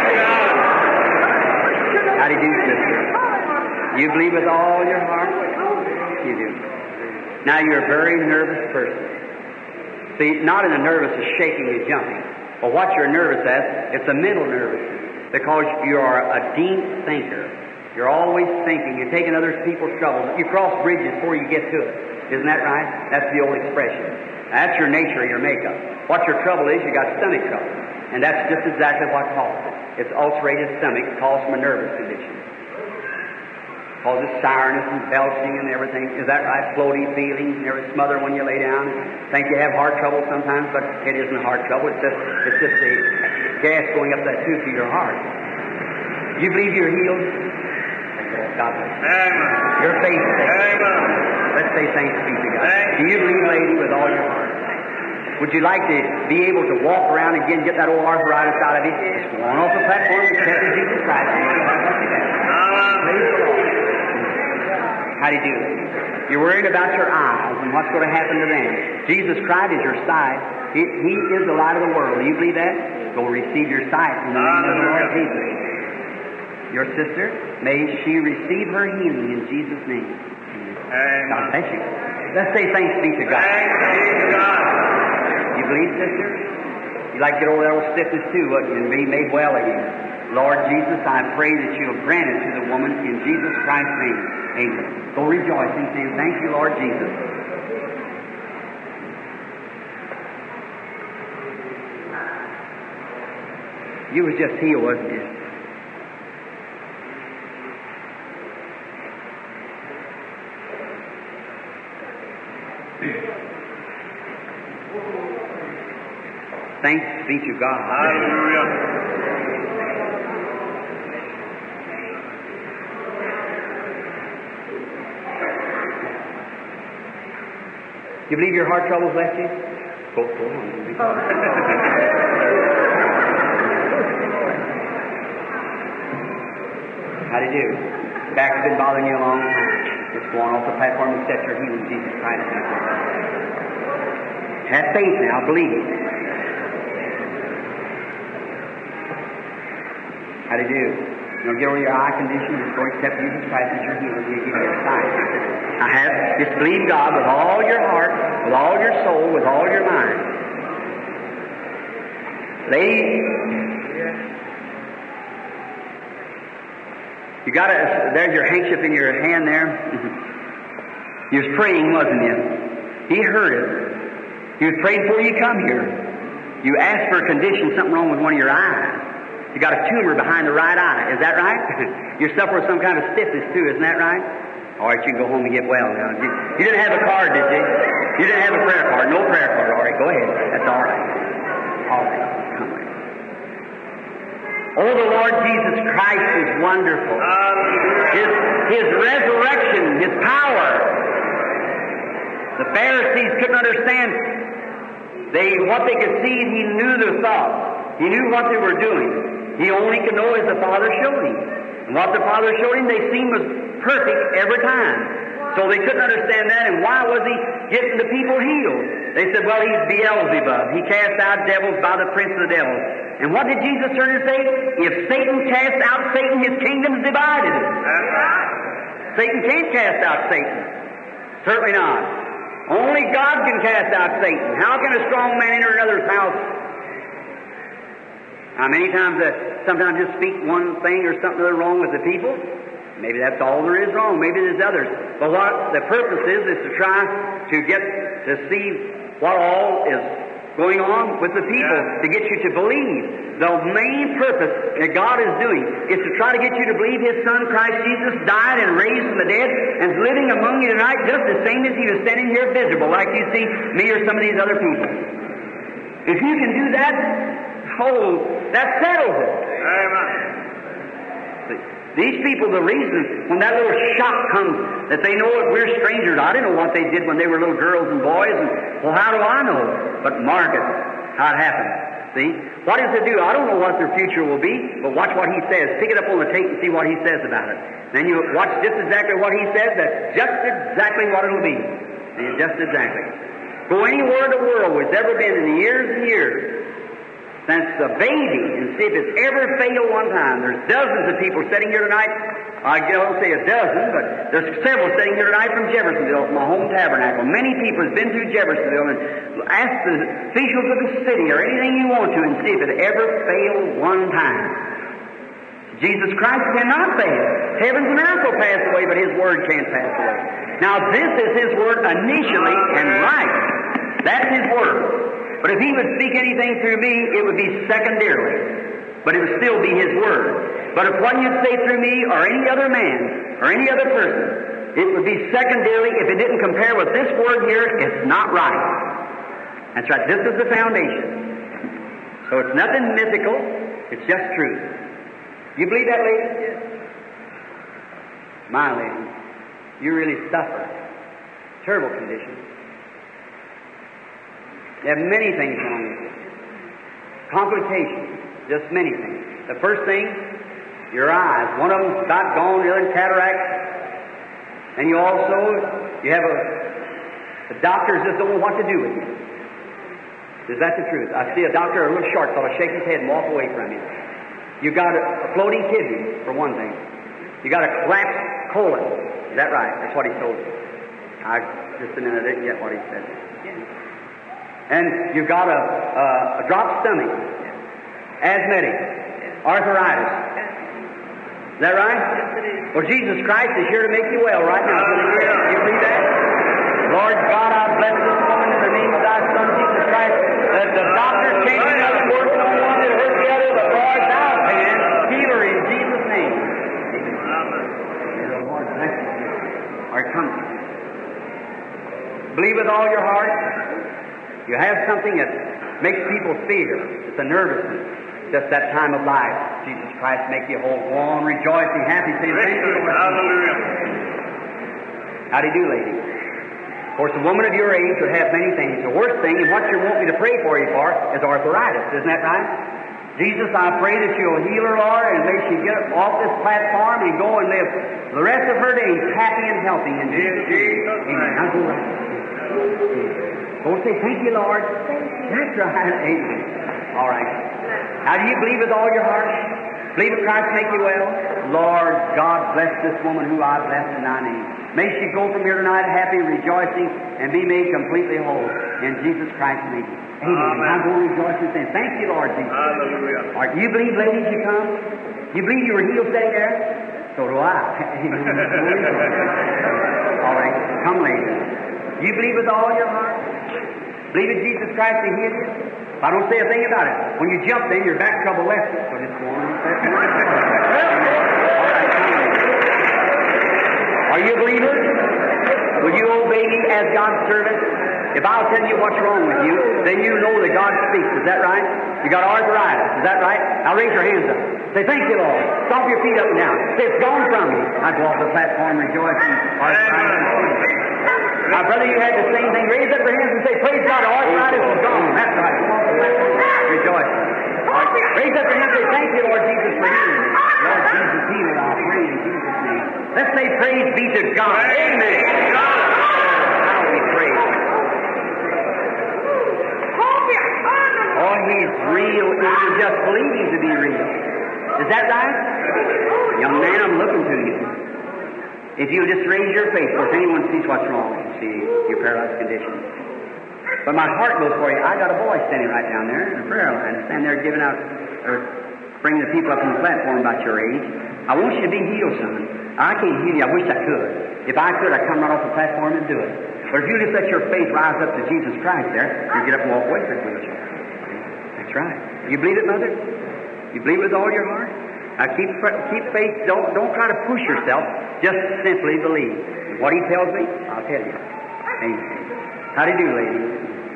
How do you do, sister? You believe with all your heart? You do. Now you're a very nervous person. See, not in a nervous as shaking and jumping. But what you're nervous at, it's a mental nervousness. Because you are a deep thinker. You're always thinking. You're taking other people's troubles. You cross bridges before you get to it. Isn't that right? That's the old expression. That's your nature, your makeup. What your trouble is, you got stomach trouble. And that's just exactly what causes it. It's ulcerated stomach caused from a nervous condition. Causes sourness and belching and everything. Is that right? Floaty feelings and every smother when you lay down. Think you have heart trouble sometimes, but it isn't heart trouble. It's just the gas going up that tube to your heart. You believe you're healed? God bless you. Amen. Your faith. Amen. Let's say thanks be to God. Do you believe, lady, with all your heart? Would you like to be able to walk around again, get that old arthritis out of you? Just go on off the platform and accept Jesus Christ. Praise the Lord. How do you do that? You're worried about your eyes and what's going to happen to them. Jesus Christ is your sight. He is the light of the world. Do you believe that? Go receive your sight in the name of the Lord Jesus. Your sister, may she receive her healing in Jesus' name. God bless you. Let's say thanks be to God. Thanks be to God. You believe, sister? You like to get over that old stiffness too, wouldn't you, and be made well again. Lord Jesus, I pray that you'll grant it to the woman in Jesus Christ's name. Amen. Go rejoicing, saying, thank you, Lord Jesus. You was just healed, wasn't you? Thanks be to God. Hallelujah. You believe your heart troubles left you? Go on. How do you do? Back has been bothering you a long time. Just go on off the platform and accept your healing, Jesus Christ. Have faith now, believe it. How do you do? You know, get over your eye condition, just go accept Jesus Christ as your healer. He'll give you a sign. Just believe God with all your heart, with all your soul, with all your mind. Lady, you got there's your handkerchief in your hand there. You was praying, wasn't you? He heard it. You was praying before you come here. You asked for a condition, something wrong with one of your eyes. You got a tumor behind the right eye. Is that right? You're suffering with some kind of stiffness too. Isn't that right? All right, you can go home and get well now. You didn't have a card, did you? You didn't have a prayer card. No prayer card. All right, go ahead. That's all right. All right. Come on. Oh, the Lord Jesus Christ is wonderful. His resurrection, His power. The Pharisees couldn't understand. What they could see, He knew their thoughts. He knew what they were doing. He only could know as the Father showed Him. And what the Father showed Him, they seen was perfect every time. So they couldn't understand that, and why was He getting the people healed? They said, well, He's Beelzebub. He casts out devils by the prince of the devils. And what did Jesus turn and say? If Satan casts out Satan, his kingdom's divided. Satan can't cast out Satan. Certainly not. Only God can cast out Satan. How can a strong man enter another's house? Now, many times, sometimes just speak one thing or something other wrong with the people. Maybe that's all there is wrong. Maybe there's others. But what the purpose is to try to get to see what all is going on with the people, to get you to believe. The main purpose that God is doing is to try to get you to believe His Son, Christ Jesus, died and raised from the dead and is living among you tonight just the same as He was standing here visible, like you see me or some of these other people. If you can do that, that settles it. Amen. These people, the reason, when that little shock comes, that they know that we're strangers. I didn't know what they did when they were little girls and boys, and, well, how do I know? But mark it, how it happened. See? What does it do? I don't know what their future will be, but watch what He says. Pick it up on the tape and see what He says about it. Then you watch just exactly what He says, that's just exactly what it'll be. See, just exactly. Go anywhere in the world where it's ever been in years and years, since the baby, and see if it's ever failed one time. There's dozens of people sitting here tonight. I don't say a dozen, but there's several sitting here tonight from Jeffersonville, my home tabernacle. Many people have been through Jeffersonville and asked the officials of the city or anything you want to and see if it ever failed one time. Jesus Christ cannot fail. Heavens and earth will pass away, but His Word can't pass away. Now this is His Word initially and right. That's His Word. But if He would speak anything through me, it would be secondarily. But it would still be His Word. But if what you'd say through me or any other man or any other person, it would be secondarily. If it didn't compare with this Word here, it's not right. That's right. This is the foundation. So it's nothing mythical. It's just truth. You believe that, lady? Yes. My lady, you really suffer. Terrible condition. There are many things wrong with it. Complications, just many things. The first thing, your eyes. One of them's about gone, the other cataract. And you have the doctors just don't know what to do with you. Is that the truth? I see a doctor, a little short fellow, shake his head and walk away from you. You got a floating kidney, for one thing. You got a collapsed colon. Is that right? That's what he told you. Just a minute, I didn't get what he said. And you've got a dropped stomach, asthmatic, arthritis. Is that right? Yes, it is. Well, Jesus Christ is here to make you well right now. Do you believe that? Lord God, I bless this woman in the name of Thy Son, Jesus Christ, that the doctor can't do nothing worse than one that hurt the other, but Lord, Thou can heal her in Jesus' name. Lord, bless you. All right, come. Believe with all your heart. You have something that makes people fear. It's a nervousness. Just that time of life. Jesus Christ make you whole. Go on, rejoicing, happy, saying, thank you, Lord. Hallelujah. How do you do, lady? course, a woman of your age would have many things. The worst thing, and what you want me to pray for you for, is arthritis. Isn't that right? Jesus, I pray that you'll heal her, Lord, and may she get off this platform and go and live the rest of her days happy and healthy in Jesus' name. Amen. Now go right. Go say, thank you, Lord. That's right. Amen. All right. Now, do you believe with all your heart? Believe that Christ make you well? Lord God, bless this woman who I bless in thy name. May she go from here tonight happy, rejoicing, and be made completely whole. In Jesus Christ's name. Amen. I'm going to rejoice and say, thank you, Lord Jesus. Hallelujah. All right, you believe, ladies, you come? You believe you were healed sitting there? So do I. All right, come, ladies. You believe with all your heart? Believe in Jesus Christ to heal you? If I don't say a thing about it, when you jump in, your back trouble left you. So just go on and say it. All right, come, ladies. Are you a believer? Will you obey me as God's servant? If I'll tell you what's wrong with you, then you know that God speaks. Is that right? You got arthritis. Is that right? Now raise your hands up. Say, thank you, Lord. Stomp your feet up and down. Say, it's gone from me. I go off the platform rejoicing. Arthritis. Now, brother, you had the same thing. Raise up your hands and say, praise God, arthritis is gone. That's right. Come off the platform. Rejoicing. Right. Raise up your hands and say, thank you, Lord Jesus, for healing me. Lord Jesus, heal it. I'll pray in Jesus' name. Let's say, praise be to God. Amen. How we praise. Oh, He's real if you just believe Him to be real. Is that right? Young man, I'm looking to you. If you just raise your face, or if anyone sees what's wrong, you see your paralyzed condition. But my heart goes for you. I got a boy standing right down there in a prayer line, standing there giving out, or bringing the people up on the platform about your age. I want you to be healed, son. I can't heal you. I wish I could. If I could, I'd come right off the platform and do it. But if you just let your faith rise up to Jesus Christ there, you get up and walk away from the wheelchair. That's right. You believe it, Mother? You believe it with all your heart? Now keep faith. Don't try to push yourself. Just simply believe. What He tells me, I'll tell you. Amen. How do you do, ladies?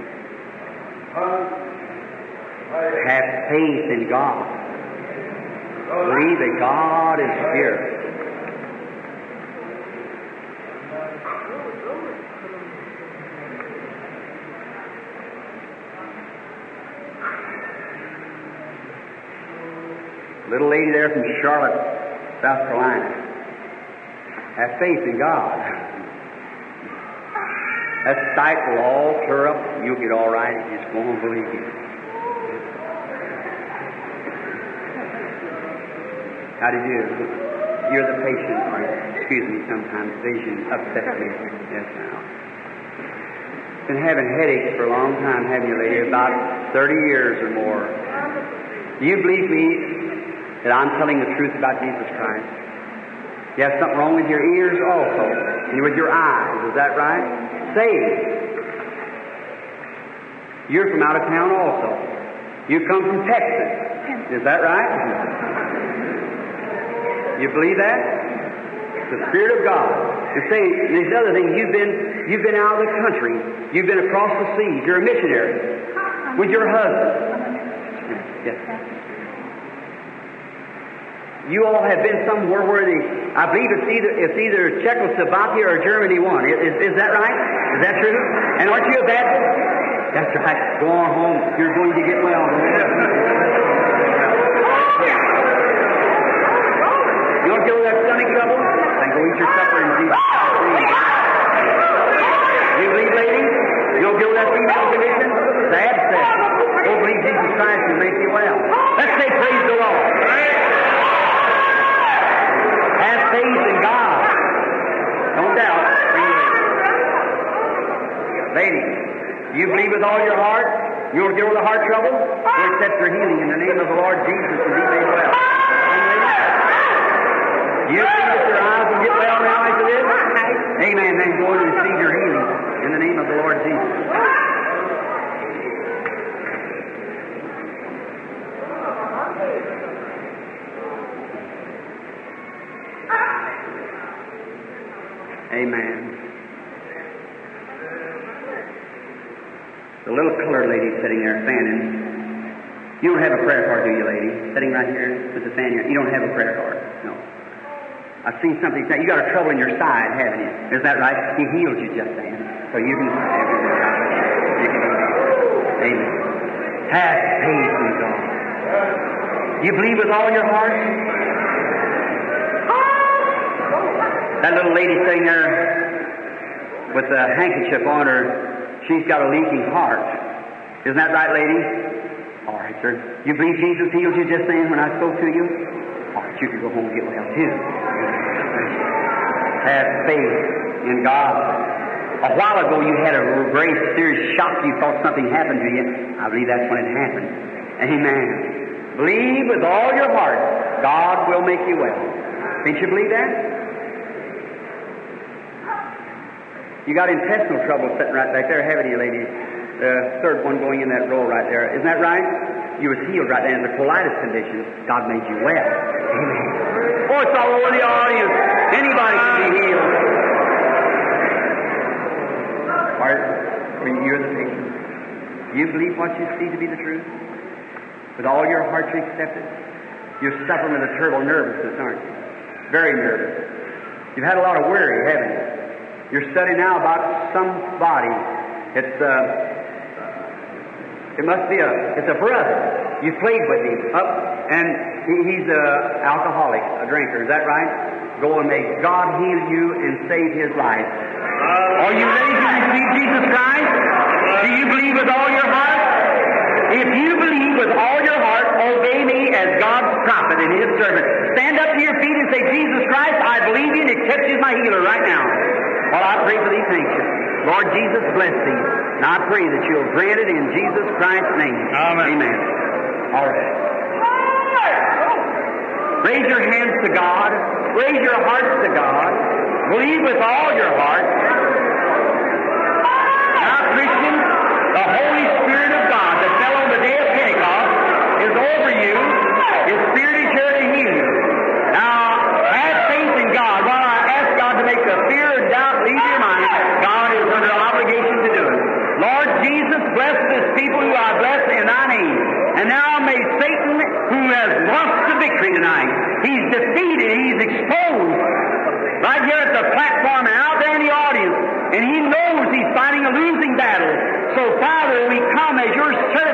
Have faith in God. Believe that God is here. Little lady there from Charlotte, South Carolina. Have faith in God. That sight will all clear up. You'll get all right. You just won't believe it. How do you do? You're the patient. Excuse me, sometimes vision upsets me. Yes, now. Been having headaches for a long time, haven't you, lady? About 30 years or more. Do you believe me that I'm telling the truth about Jesus Christ? You have something wrong with your ears also, and with your eyes. Is that right? Saved. You're from out of town also. You come from Texas. Is that right? You believe that? The Spirit of God. To say these other things, you've been out of the country. You've been across the seas. You're a missionary with your husband. Yes. You all have been somewhere where I believe it's either Czechoslovakia or Germany one. Is that right? Is that true? And aren't you a Baptist? That's right. Go on home. You're going to get well. You don't get with that stomach trouble? Then go eat your supper in Jesus' name. You believe, ladies? You don't get with that female condition? It's abscess. Don't believe Jesus Christ will make you well. Let's say praise the Lord. Have faith in God. Don't doubt. Ladies, you believe with all your heart? You will deal with the heart trouble? You accept your healing in the name of the Lord Jesus and be made well. You think that your eyes will get well now after this? Amen. Then go and receive your healing in the name of the Lord Jesus. Amen. The little colored lady sitting there fanning. You don't have a prayer card, do you, lady? Sitting right here with the fan here. You don't have a prayer card. No. I've seen something. You got a trouble in your side, haven't you? Is that right? He healed you just then. So you can. Amen. Have faith in God. You believe with all your heart? That little lady sitting there with a handkerchief on her, she's got a leaking heart. Isn't that right, lady? All right, sir. You believe Jesus healed you just then when I spoke to you? All right, you can go home and get well, too. Have faith in God. A while ago you had a very serious shock. You thought something happened to you. I believe that's when it happened. Amen. Believe with all your heart. God will make you well. Didn't you believe that? You got intestinal trouble sitting right back there, haven't you, ladies? The third one going in that row right there. Isn't that right? You was healed right there in the colitis condition. God made you well. Amen. Oh, it's all over the audience. Anybody can be healed. Or you're the patient. You believe what you see to be the truth? With all your heart you accept it? You're suffering with a terrible nervousness, aren't you? Very nervous. You've had a lot of worry, haven't you? You're studying now about somebody. It's a brother. You played with him and he's an alcoholic, a drinker. Is that right? Go and may God heal you and save his life. Are you ready to receive Jesus Christ? Do you believe with all your heart? If you believe with all your heart, obey me as God's prophet and his servant. Stand up to your feet and say, Jesus Christ, I believe you and accept you as my healer right now. While I pray for these things. Lord Jesus, bless thee. And I pray that you'll grant it in Jesus Christ's name. Amen. Amen. All right. Raise your hands to God. Raise your hearts to God. Believe with all your heart. Now, Christian, the Holy Spirit of God that fell on the day of Pentecost is over you. His Spirit is here to heal you. Now, have faith in God. While I ask God to make the fear and doubt leave your mind, God is under obligation to do it. Lord Jesus, bless this people who I bless in thy name. And now may Satan, who has lost the victory tonight, he's defeated, he's exposed, right here at the platform and out there in the audience. And he knows he's fighting a losing battle. So, Father, we come as your servants.